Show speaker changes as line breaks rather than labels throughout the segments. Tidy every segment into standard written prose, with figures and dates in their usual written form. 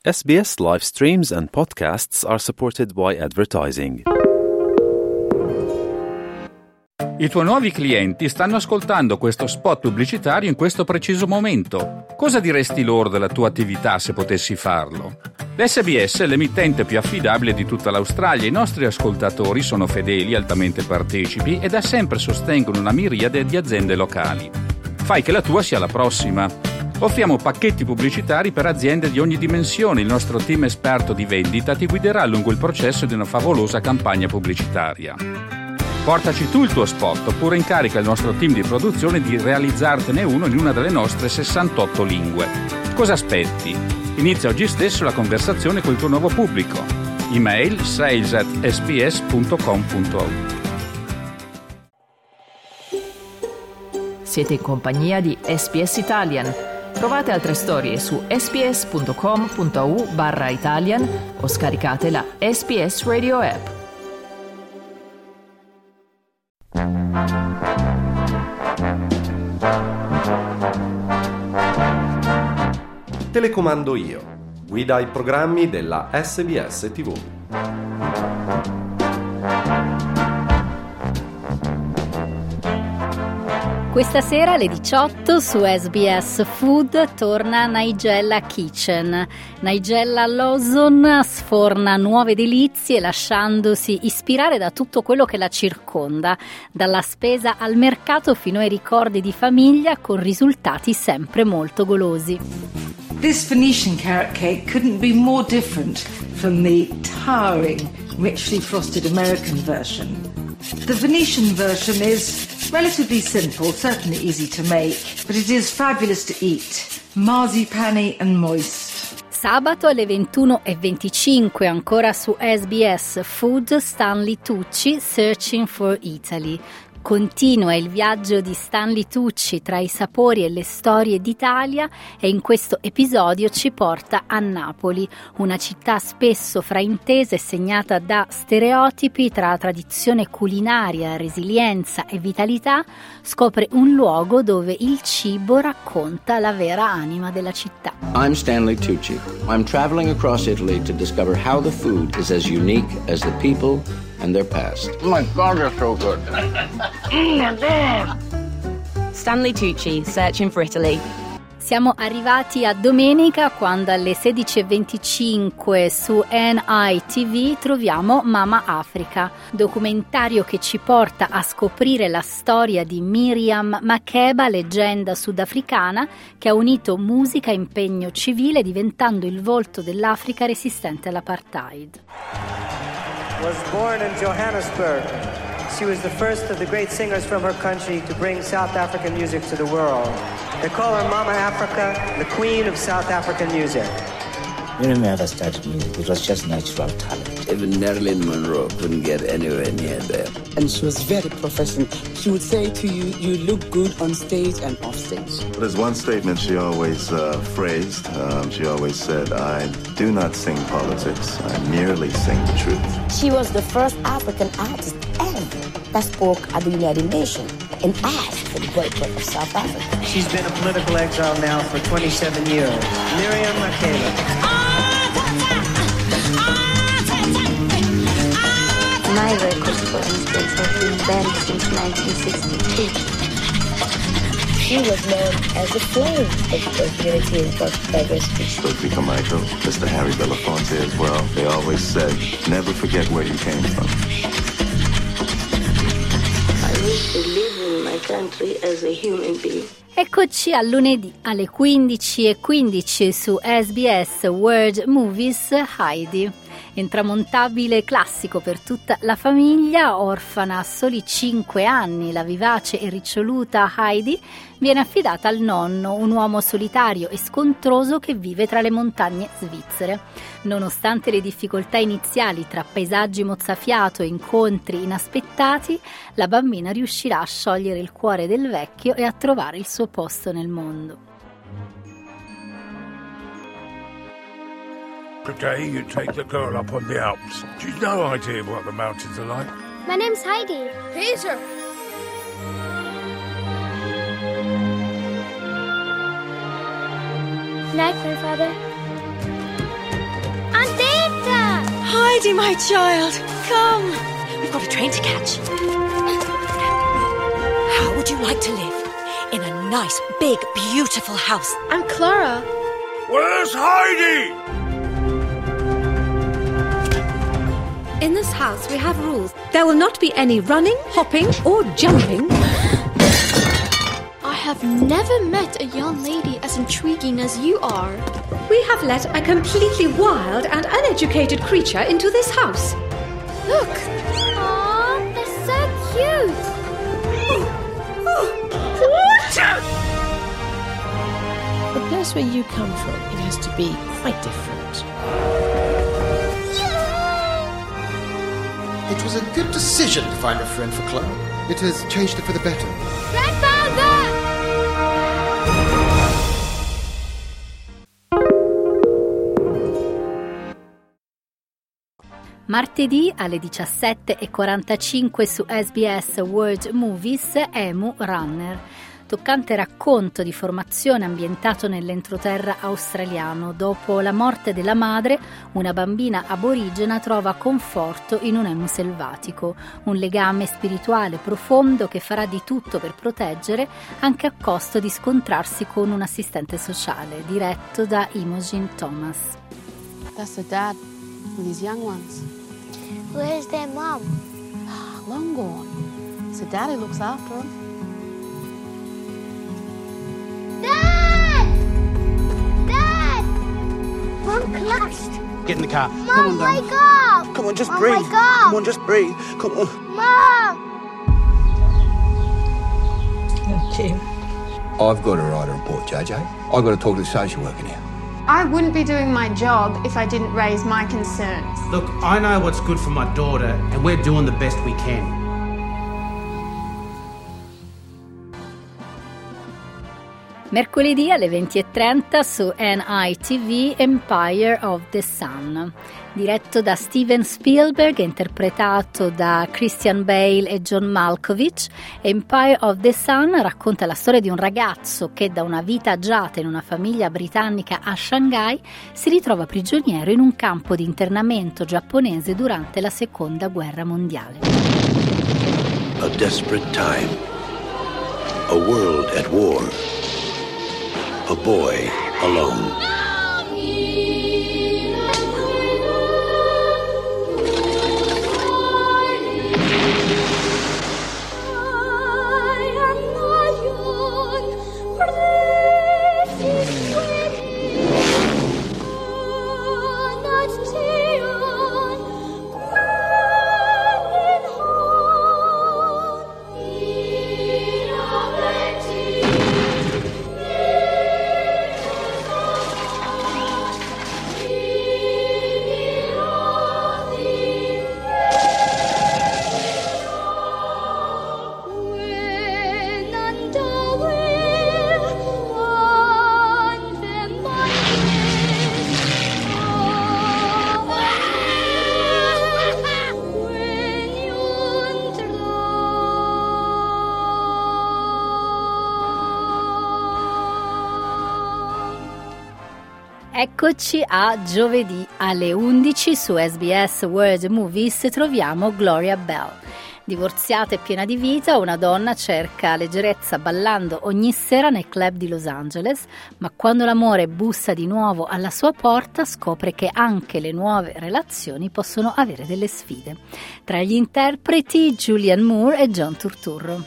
SBS live streams and podcasts are supported by advertising.
I tuoi nuovi clienti stanno ascoltando questo spot pubblicitario in questo preciso momento. Cosa diresti loro della tua attività se potessi farlo? L'SBS è l'emittente più affidabile di tutta l'Australia. I nostri ascoltatori sono fedeli, altamente partecipi e da sempre sostengono una miriade di aziende locali. Fai che la tua sia la prossima. Offriamo pacchetti pubblicitari per aziende di ogni dimensione. Il nostro team esperto di vendita ti guiderà lungo il processo di una favolosa campagna pubblicitaria. Portaci tu il tuo spot oppure incarica il nostro team di produzione di realizzartene uno in una delle nostre 68 lingue. Cosa aspetti? Inizia oggi stesso la conversazione col tuo nuovo pubblico. Email sales@sbs.com.au.
Siete in compagnia di SBS Italian. Trovate altre storie su sbs.com.au/Italian o scaricate la SBS Radio app.
Telecomando io. Guida ai programmi della SBS TV.
Questa sera alle 18 su SBS Food torna Nigella Kitchen. Nigella Lawson sforna nuove delizie lasciandosi ispirare da tutto quello che la circonda, dalla spesa al mercato fino ai ricordi di famiglia con risultati sempre molto golosi.
This Venetian carrot cake couldn't be more different from the towering, richly frosted American version. The Venetian version is relatively simple, certainly easy to make, but it is fabulous to eat, marzipan-y and moist.
Sabato alle 21:25 ancora su SBS Food Stanley Tucci, Searching for Italy. Continua il viaggio di Stanley Tucci tra i sapori e le storie d'Italia e in questo episodio ci porta a Napoli, una città spesso fraintesa e segnata da stereotipi. Tra tradizione culinaria, resilienza e vitalità, scopre un luogo dove il cibo racconta la vera anima della città.
I'm Stanley Tucci. I'm traveling across Italy to discover how the food is as unique as the people and their past.
Oh my God, they're so good.
Stanley Tucci, Searching for Italy.
Siamo arrivati a domenica quando alle 16:25 su NITV troviamo Mama Africa, documentario che ci porta a scoprire la storia di Miriam Makeba, leggenda sudafricana che ha unito musica e impegno civile diventando il volto dell'Africa resistente all'apartheid.
Was born in Johannesburg. She was the first of the great singers from her country to bring South African music to the world. They call her Mama Africa, the queen of South African music.
Miriam never started music, it was just natural talent.
Even Marilyn Monroe couldn't get anywhere near there.
And she was very professional. She would say to you, you look good on stage and off stage.
There's one statement she always phrased. She always said, I do not sing politics, I merely sing the truth.
She was the first African artist ever that spoke at the United Nations and asked for the boycott of South Africa.
She's been a political exile now for 27 years. Miriam Makeba.
My records, for instance, have been banned since 1962.
She was known as the flame of unity and diversity.
Stokely Carmichael, Mr. Harry Belafonte as well. They always said, never forget where you came from.
I wish to live in my country as a human being.
Eccoci a lunedì alle 15:15 su SBS World Movies Heidi. Intramontabile classico per tutta la famiglia, orfana a soli 5 anni, la vivace e riccioluta Heidi viene affidata al nonno, un uomo solitario e scontroso che vive tra le montagne svizzere. Nonostante le difficoltà iniziali tra paesaggi mozzafiato e incontri inaspettati, la bambina riuscirà a sciogliere il cuore del vecchio e a trovare il suo posto nel mondo.
Today you take the girl up on the Alps. She's no idea what the mountains are like.
My name's Heidi.
Peter.
Night, grandfather.
Heidi, my child, come. We've got a train to catch. How would you like to live in a nice, big, beautiful house?
I'm Clara.
Where's Heidi?
In this house, we have rules. There will not be any running, hopping, or jumping.
I have never met a young lady as intriguing as you are.
We have let a completely wild and uneducated creature into this house.
Look! Aww, they're so cute!
The place where you come from, it has to be quite different.
It was a good decision to find a friend for Clara. It has changed her for the better.
Grandfather!
Martedì alle 17:45 su SBS World Movies, Emu Runner. Toccante racconto di formazione ambientato nell'entroterra australiano. Dopo la morte della madre, una bambina aborigena trova conforto in un emu selvatico, un legame spirituale profondo che farà di tutto per proteggere, anche a costo di scontrarsi con un assistente sociale, diretto da Imogen Thomas.
That's the dad with his young ones.
Where's their mum?
Long gone. So daddy looks after them.
Dad! Dad! Mum collapsed.
Get in the car.
Mum,
Come on, Dad.
wake up!
Come on, just
Mum,
breathe.
wake up!
Come on, just breathe. Come on.
Mum!
Thank you.
I've got to write a report, JJ. I've got to talk to the social worker now.
I wouldn't be doing my job if I didn't raise my concerns.
Look, I know what's good for my daughter, and we're doing the best we can.
Mercoledì alle 20:30 su NITV Empire of the Sun, diretto da Steven Spielberg e interpretato da Christian Bale e John Malkovich. Empire of the Sun racconta la storia di un ragazzo che da una vita agiata in una famiglia britannica a Shanghai si ritrova prigioniero in un campo di internamento giapponese durante la Seconda Guerra Mondiale.
A desperate time. A world at war. A boy alone.
Eccoci a giovedì alle 11 su SBS World Movies troviamo Gloria Bell. Divorziata e piena di vita, una donna cerca leggerezza ballando ogni sera nei club di Los Angeles, ma quando l'amore bussa di nuovo alla sua porta scopre che anche le nuove relazioni possono avere delle sfide. Tra gli interpreti Julianne Moore e John Turturro.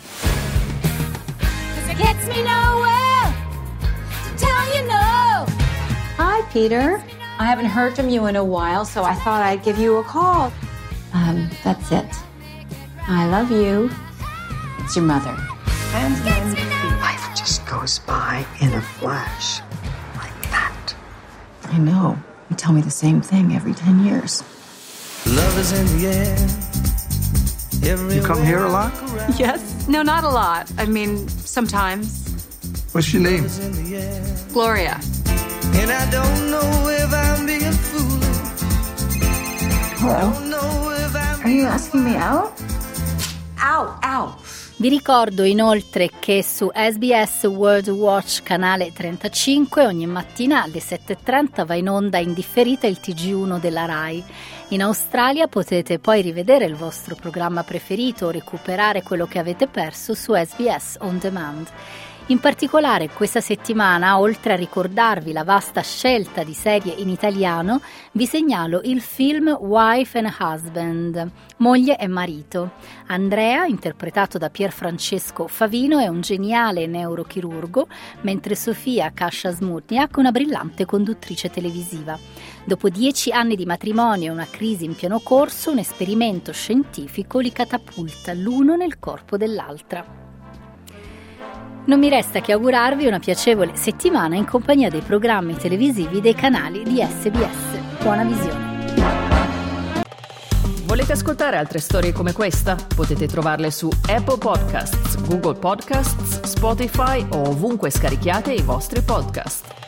Hi, Peter. I haven't heard from you in a while, so I thought I'd give you a call. That's it. I love you. It's your mother.
Life just goes by in a flash. Like that.
I know. You tell me the same thing every 10 years.
Love is in the air.
You come here a lot?
Yes. No, not a lot. I mean, sometimes.
What's your name?
Gloria.
And I don't know if I'm being foolish.
Hello? Are you asking me out? Ow, ow.
Vi ricordo inoltre che su SBS World Watch canale 35 ogni mattina alle 7:30 va in onda in differita il TG1 della RAI. In Australia potete poi rivedere il vostro programma preferito o recuperare quello che avete perso su SBS On Demand. In particolare questa settimana, oltre a ricordarvi la vasta scelta di serie in italiano, vi segnalo il film Wife and Husband, moglie e marito. Andrea, interpretato da Pierfrancesco Favino, è un geniale neurochirurgo, mentre Sofia Kasha-Smutniak è una brillante conduttrice televisiva. Dopo 10 anni di matrimonio e una crisi in pieno corso, un esperimento scientifico li catapulta l'uno nel corpo dell'altra. Non mi resta che augurarvi una piacevole settimana in compagnia dei programmi televisivi dei canali di SBS. Buona visione.
Volete ascoltare altre storie come questa? Potete trovarle su Apple Podcasts, Google Podcasts, Spotify o ovunque scarichiate i vostri podcast.